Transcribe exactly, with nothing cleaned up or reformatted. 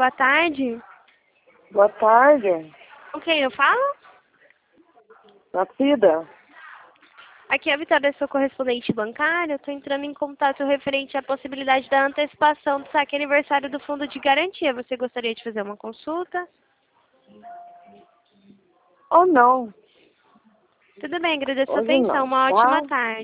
boa tarde. Boa tarde. Com quem eu falo? Nascida? Aqui é a Vitória, sou correspondente bancária. Eu estou entrando em contato referente à possibilidade da antecipação do saque aniversário do Fundo de Garantia. Você gostaria de fazer uma consulta? Ou não? Tudo bem, agradeço a Hoje atenção. não, Uma tá? ótima tarde.